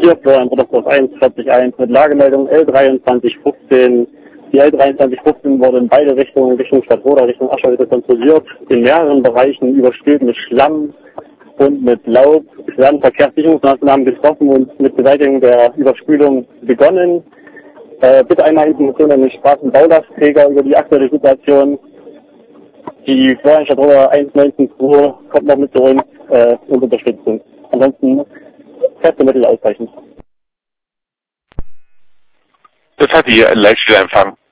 Hier Florian Rudolph 1, 40.1 mit Lagemeldung L2315. Die L2315 wurde in beide Richtungen, Richtung Stadtroda, Richtung Ascherhütte kontrolliert. In mehreren Bereichen überspült mit Schlamm und mit Laub. Es werden Verkehrssicherungsmaßnahmen getroffen und mit Beseitigung der Überspülung begonnen. Bitte einmal Informationen an den Straßenbaulastträger über die aktuelle Situation. Die Florian Stadtroda 192 kommt noch mit zu uns und Unterstützung. Ansonsten feste Mittel ausreichend. Das hat die Leitstelle empfangen.